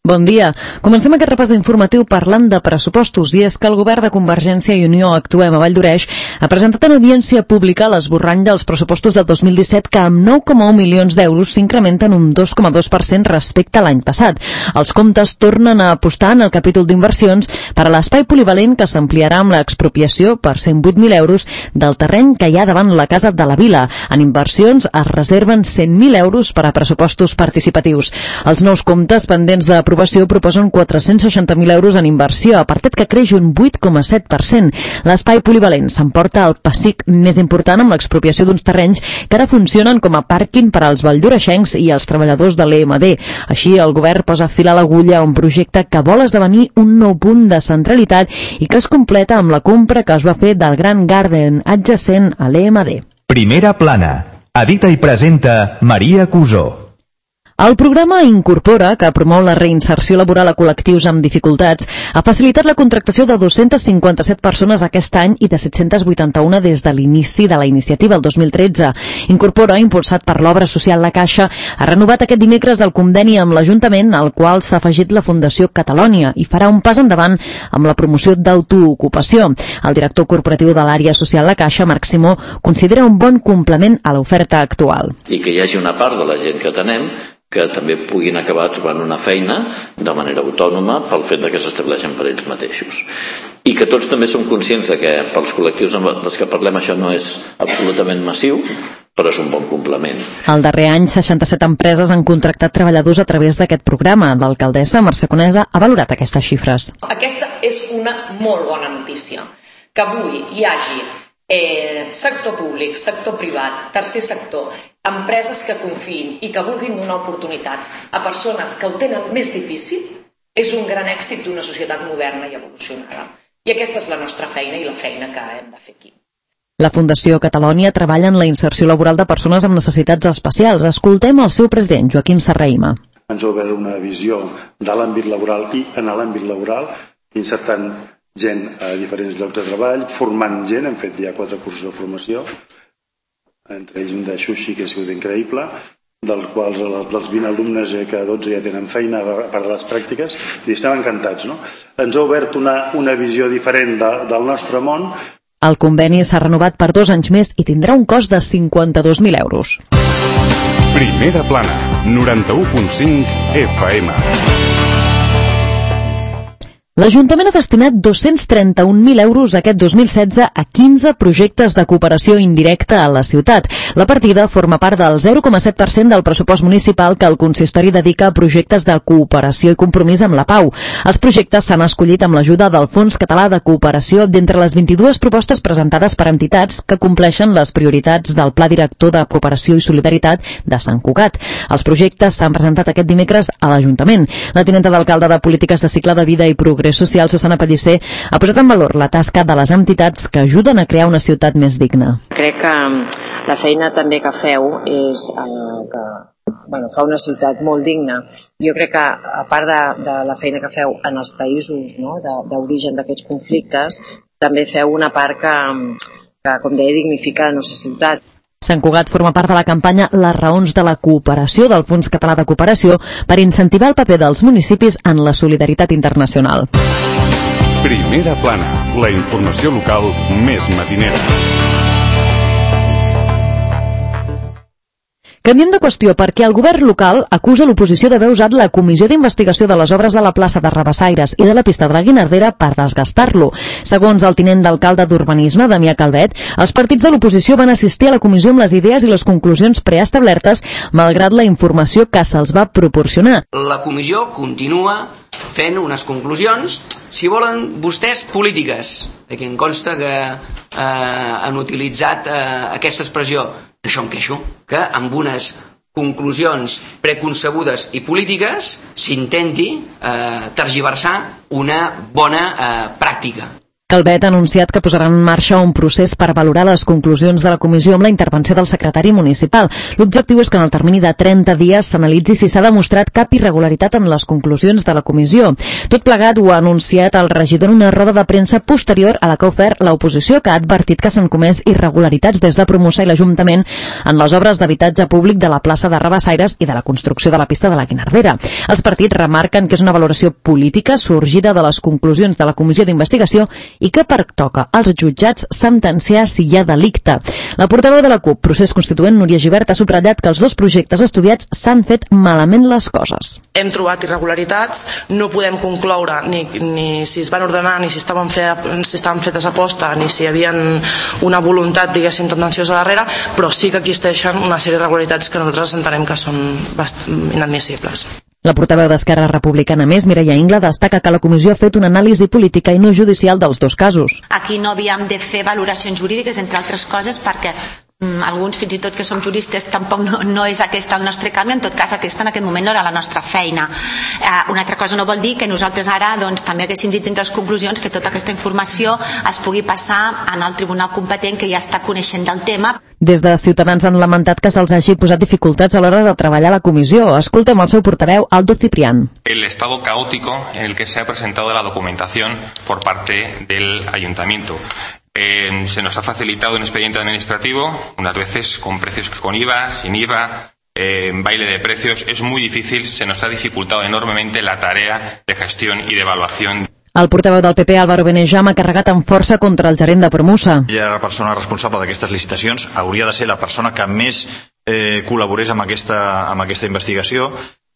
Bon dia. Comencem aquest repàs informatiu parlant de pressupostos, i és que el govern de Convergència i Unió Actuem a Vall d'Oreix ha presentat en audiència pública l'esborrany dels pressupostos del 2017 que amb 9,1 milions d'euros s'incrementen un 2,2% respecte a l'any passat. Els comptes tornen a apostar en el capítol d'inversions per a l'espai polivalent que s'ampliarà amb l'expropiació per 108.000 euros del terreny que hi ha davant la Casa de la Vila. En inversions es reserven 100.000 euros per a pressupostos participatius. Els nous comptes pendents d'aprovació proposen 460.000 euros en inversió, apartat que creix un 8,7%. L'espai polivalent s'emporta el pessic més important amb l'expropiació d'uns terrenys que ara funcionen com a pàrquing per als valldoreixencs i els treballadors de l'EMD. Així, el govern posa fil a l'agulla a un projecte que vol esdevenir un nou punt de centralitat i que es completa amb la compra que es va fer del Gran Garden adjacent a l'EMD. Primera plana. Edita i presenta Maria Cusó. El programa Incorpora, que promou la reinserció laboral a col·lectius amb dificultats, ha facilitat la contractació de 257 persones aquest any i de 781 des de l'inici de la iniciativa, el 2013. Incorpora, impulsat per l'Obra Social La Caixa, ha renovat aquest dimecres el conveni amb l'Ajuntament, al qual s'ha afegit la Fundació Catalònia, i farà un pas endavant amb la promoció d'autoocupació. El director corporatiu de l'àrea social La Caixa, Marc Simó, considera un bon complement a l'oferta actual. I que hi hagi una part de la gent que atenem que també puguin acabar trobant una feina de manera autònoma pel fet que s'estableixen per ells mateixos. I que tots també som conscients de que pels col·lectius amb els que parlem això no és absolutament massiu, però és un bon complement. El darrer any, 67 empreses han contractat treballadors a través d'aquest programa. L'alcaldessa Mercè Conesa ha valorat aquestes xifres. Aquesta és una molt bona notícia, que avui hi hagi sector públic, sector privat, tercer sector, empreses que confiïn i que vulguin donar oportunitats a persones que ho tenen més difícil, és un gran èxit d'una societat moderna i evolucionada. I aquesta és la nostra feina i la feina que hem de fer aquí. La Fundació Catalònia treballa en la inserció laboral de persones amb necessitats especials. Escoltem el seu president, Joaquim Serrahima. Ens ha obert una visió de l'àmbit laboral i en l'àmbit laboral, insertant gent a diferents llocs de treball, formant gent, hem fet ja 4 cursos de formació, entre ells un de sushi que ha sigut increïble, dels quals dels 20 alumnes que 12 ja tenen feina a part de les pràctiques, i estem encantats, no? Ens ha obert una visió diferent del nostre món. El conveni s'ha renovat per 2 anys més i tindrà un cost de 52.000 euros. Primera plana, 91.5 FM. L'Ajuntament ha destinat 231.000 euros aquest 2016 a 15 projectes de cooperació indirecta a la ciutat. La partida forma part del 0,7% del pressupost municipal que el consistori dedica a projectes de cooperació i compromís amb la pau. Els projectes s'han escollit amb l'ajuda del Fons Català de Cooperació d'entre les 22 propostes presentades per entitats que compleixen les prioritats del Pla Director de Cooperació i Solidaritat de Sant Cugat. Els projectes s'han presentat aquest dimecres a l'Ajuntament. La tinenta d'alcalde de Polítiques de Cicle de Vida i Progrés Social, Susana Pellicer, ha posat en valor la tasca de les entitats que ajuden a crear una ciutat més digna. Crec que la feina també que feu és que fa una ciutat molt digna. Jo crec que, a part de la feina que feu en els països d'origen d'aquests conflictes, també feu una part que, com deia, dignifica la nostra ciutat. Sant Cugat forma part de la campanya Les raons de la cooperació del Fons Català de Cooperació per incentivar el paper dels municipis en la solidaritat internacional. Primera plana, la informació local més matinera. Canviem de qüestió perquè el govern local acusa l'oposició d'haver usat la comissió d'investigació de les obres de la plaça de Rabassaires i de la pista de la Guinardera per desgastar-lo. Segons el tinent d'alcalde d'Urbanisme, Damià Calvet, els partits de l'oposició van assistir a la comissió amb les idees i les conclusions preestablertes, malgrat la informació que se'ls va proporcionar. La comissió continua fent unes conclusions, si volen vostès, polítiques, perquè em consta que han utilitzat aquesta expressió. D'això em queixo, que amb unes conclusions preconcebudes i polítiques s'intenti tergiversar una bona pràctica. Calvet ha anunciat que posaran en marxa un procés per valorar les conclusions de la comissió amb la intervenció del secretari municipal. L'objectiu és que en el termini de 30 dies s'analitzi si s'ha demostrat cap irregularitat en les conclusions de la comissió. Tot plegat ho ha anunciat el regidor en una roda de premsa posterior a la que ha ofert l'oposició, que ha advertit que s'han comès irregularitats des de Promusa i l'Ajuntament en les obres d'habitatge públic de la plaça de Rabassaires i de la construcció de la pista de la Guinardera. Els partits remarquen que és una valoració política sorgida de les conclusions de la comissió d'investigació i que pertoca als jutjats sentenciar si hi ha delicte. La portaveu de la CUP, Procés Constituent, Núria Gibert, ha subratllat que els dos projectes estudiats s'han fet malament les coses. Hem trobat irregularitats, no podem concloure ni si es van ordenar, ni si estaven fetes a posta, ni si hi havia una voluntat, diguéssim, tendenciosa darrere, però sí que existeixen una sèrie d'irregularitats que nosaltres entenem que són inadmissibles. La portaveu d'Esquerra Republicana, més, Mireia Ingla, destaca que la comissió ha fet una anàlisi política i no judicial dels dos casos. Aquí no havíem de fer valoracions jurídiques, entre altres coses, perquè alguns, fins i tot que som juristes, tampoc no és aquest el nostre camí. En tot cas, aquesta en aquest moment no era la nostra feina. Una altra cosa no vol dir que nosaltres ara també haguéssim dit entre les conclusions que tota aquesta informació es pugui passar en el tribunal competent que ja està coneixent del tema. Des de Ciutadans han lamentat que se'ls hagi posat dificultats a l'hora de treballar a la comissió. Escoltem el seu portaveu, Aldo Ciprián. El estado caótico en el que se ha presentado la documentación por parte del ayuntamiento. Se nos ha facilitado un expediente administrativo, unas veces con precios con IVA, sin IVA, baile de precios. Es muy difícil, se nos ha dificultado enormemente la tarea de gestión y de evaluación. El portaveu del PP, Álvaro Benejam, ha carregat amb força contra el gerent de Promusa. La persona responsable d'aquestes licitacions hauria de ser la persona que més col·laborés amb aquesta investigació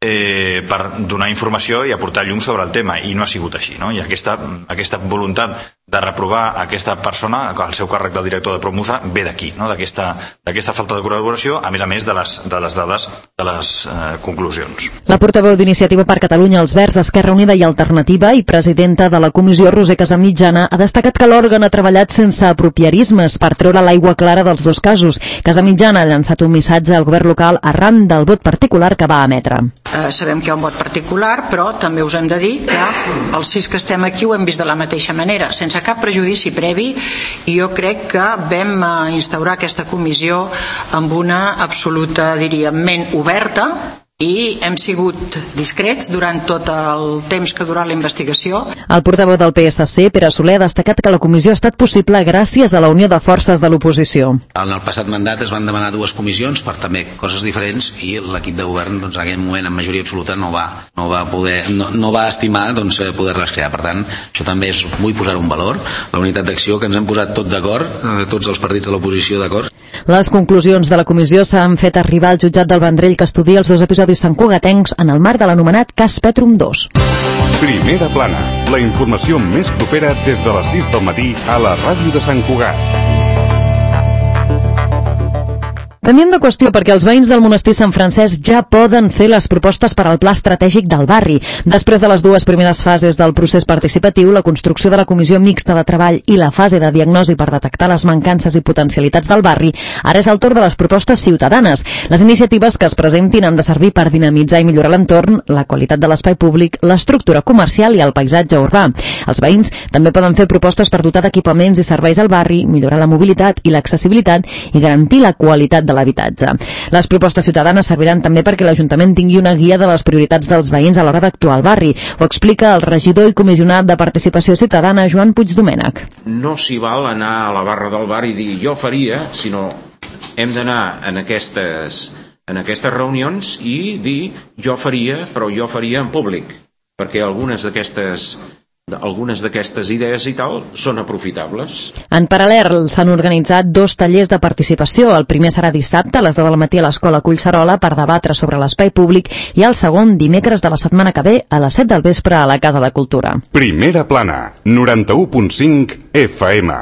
per donar informació i aportar llum sobre el tema, i no ha sigut així, no? I aquesta voluntat de reprovar aquesta persona al seu càrrec de director de Promusa ve d'aquí, no? D'aquesta falta de col·laboració, a més de les dades de les conclusions. La portaveu d'Iniciativa per Catalunya, els Verds, Esquerra Unida i Alternativa i presidenta de la comissió, Roser Casamitjana, ha destacat que l'òrgan ha treballat sense apropiarismes per treure l'aigua clara dels dos casos. Casamitjana ha llançat un missatge al govern local arran del vot particular que va emetre. Sabem que hi ha un vot particular, però també us hem de dir que els 6 que estem aquí ho hem vist de la mateixa manera, sense cap prejudici previ, i jo crec que vam instaurar aquesta comissió amb una absoluta, diríem, ment oberta, i hem sigut discrets durant tot el temps que ha durat la investigació. El portaveu del PSC, Pere Soler, ha destacat que la comissió ha estat possible gràcies a la unió de forces de l'oposició. En el passat mandat es van demanar 2 comissions per també coses diferents, i l'equip de govern en aquell moment en majoria absoluta no va estimar poder-les crear. Per tant, això també vull posar un valor, la unitat d'acció, que ens hem posat tots d'acord, tots els partits de l'oposició d'acord. Les conclusions de la comissió s'han fet arribar al jutjat del Vendrell, que estudia els 2 episodis santcugatencs en el marc de l'anomenat Cas Petrum 2. Primera plana, la informació més propera des de les 6 del matí a la ràdio de Sant Cugat. Canviem de qüestió perquè els veïns del monestir Sant Francesc ja poden fer les propostes per al pla estratègic del barri. Després de les 2 primeres fases del procés participatiu, la construcció de la comissió mixta de treball i la fase de diagnosi per detectar les mancances i potencialitats del barri, ara és el torn de les propostes ciutadanes. Les iniciatives que es presentin han de servir per dinamitzar i millorar l'entorn, la qualitat de l'espai públic, l'estructura comercial i el paisatge urbà. Els veïns també poden fer propostes per dotar d'equipaments i serveis al barri, millorar la mobilitat i l'accessibilitat i garantir la qualitat de l'habitatge. Les propostes ciutadanes serviran també perquè l'Ajuntament tingui una guia de les prioritats dels veïns a l'hora d'actuar al barri. Ho explica el regidor i comissionat de Participació Ciutadana, Joan Puigdomènec. No s'hi val anar a la barra del bar i dir jo faria, sinó hem d'anar en aquestes reunions i dir jo faria, però jo faria en públic, perquè algunes d'aquestes idees i tal són aprofitables. En paral·lel s'han organitzat 2 tallers de participació. El primer serà dissabte a les 10 del matí a l'Escola Collserola per debatre sobre l'espai públic, i el segon dimecres de la setmana que ve a les 7 del vespre a la Casa de Cultura. Primera plana, 91.5 FM.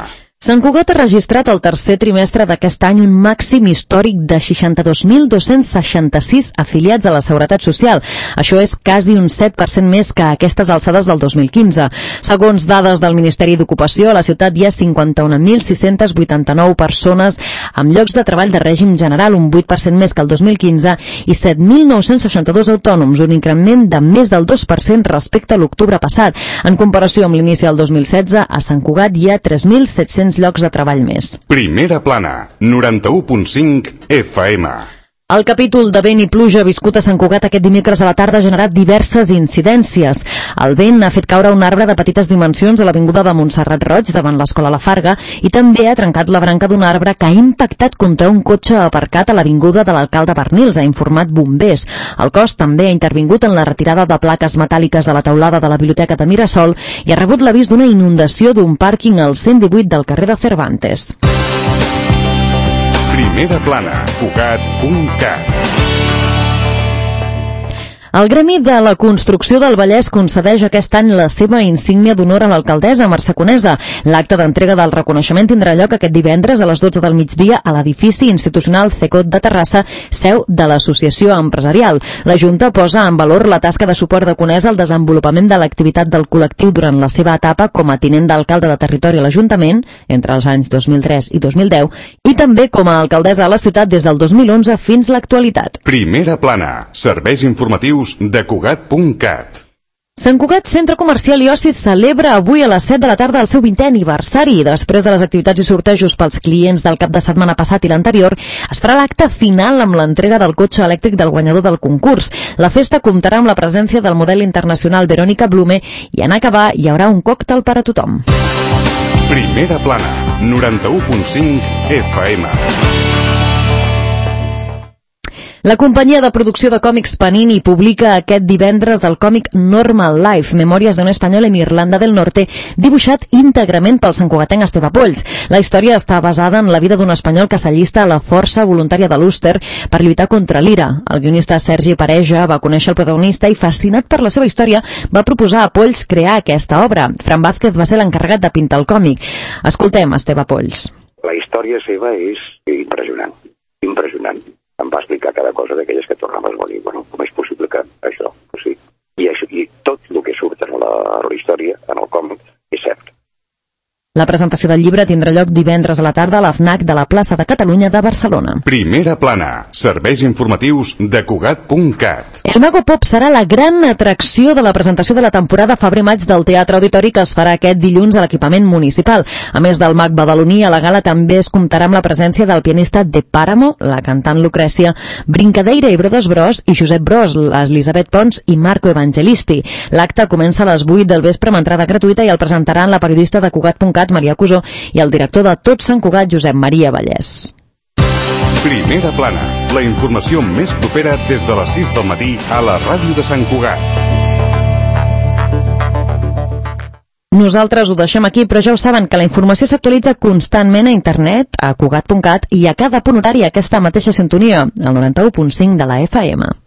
Sant Cugat ha registrat el tercer trimestre d'aquest any un màxim històric de 62.266 afiliats a la Seguretat Social. Això és quasi un 7% més que a aquestes alçades del 2015. Segons dades del Ministeri d'Ocupació, a la ciutat hi ha 51.689 persones amb llocs de treball de règim general, un 8% més que el 2015, i 7.962 autònoms, un increment de més del 2% respecte a l'octubre passat. En comparació amb l'inici del 2016, a Sant Cugat hi ha 3.700 llocs de treball més. Primera plana, 91.5 FM. El capítol de vent i pluja viscut a Sant Cugat aquest dimecres a la tarda ha generat diverses incidències. El vent ha fet caure un arbre de petites dimensions a l'avinguda de Montserrat Roig, davant l'escola La Farga, i també ha trencat la branca d'un arbre que ha impactat contra un cotxe aparcat a l'avinguda de l'alcalde Bernils, ha informat bombers. El cos també ha intervingut en la retirada de plaques metàl·liques de la teulada de la biblioteca de Mirasol i ha rebut l'avís d'una inundació d'un pàrquing al 118 del carrer de Cervantes. Primera plana, Cugat.cat. El Gremi de la Construcció del Vallès concedeix aquest any la seva insígnia d'honor a l'alcaldessa Mercè Conesa. L'acte d'entrega del reconeixement tindrà lloc aquest divendres a les 12 del migdia a l'edifici institucional CECOT de Terrassa, seu de l'Associació Empresarial. La Junta posa en valor la tasca de suport de Conesa al desenvolupament de l'activitat del col·lectiu durant la seva etapa com a tinent d'alcalde de territori a l'Ajuntament, entre els anys 2003 i 2010, i també com a alcaldessa a la ciutat des del 2011 fins l'actualitat. Primera plana, serveis informatius de Cugat.cat. Sant Cugat Centre Comercial i Oci celebra avui a les 7 de la tarda el seu 20è aniversari. Després de les activitats i sortejos pels clients del cap de setmana passat i l'anterior, es farà l'acte final amb l'entrega del cotxe elèctric del guanyador del concurs. La festa comptarà amb la presència del model internacional Verònica Blume i en acabar hi haurà un còctel per a tothom. Primera plana, 91.5 FM. La companyia de producció de còmics Panini publica aquest divendres el còmic Normal Life, Memòries d'un espanyol en Irlanda del Norte, dibuixat íntegrament pel santcugatenc Esteve Polls. La història està basada en la vida d'un espanyol que s'allista a la Força Voluntària de l'Ulster per lluitar contra l'IRA. El guionista Sergi Pareja va conèixer el protagonista i, fascinat per la seva història, va proposar a Polls crear aquesta obra. Fran Vázquez va ser l'encarregat de pintar el còmic. Escoltem Esteve Polls. La història seva és impressionant, impressionant. Em va explicar cada cosa d'aquelles que tornaves a dir, bueno, com és possible que això, o sigui, i tot el que surt a la història, en el còmic, és cert. La presentació del llibre tindrà lloc divendres a la tarda a la FNAC de la plaça de Catalunya de Barcelona. Primera plana, serveis informatius de Cugat.cat. El Mago Pop serà la gran atracció de la presentació de la temporada febrer-maig del Teatre Auditori que es farà aquest dilluns a l'equipament municipal. A més del mag badaloní, a la gala també es comptarà amb la presència del pianista de Páramo, la cantant Lucrècia, Brincadeira i Brodes Bros i Josep Bros, Elisabet Pons i Marco Evangelisti. L'acte comença a les 8 del vespre amb entrada gratuïta i el presentaran la periodista de Cugat.cat Maria Cusó i el director de Tot Sant Cugat, Josep Maria Vallès. Primera plana, la informació més propera des de les 6 del matí a la ràdio de Sant Cugat. Nosaltres ho deixem aquí, però ja ho saben que la informació s'actualitza constantment a internet, a Cugat.cat i a cada punt horari a aquesta mateixa sintonia, el 91.5 de la FM.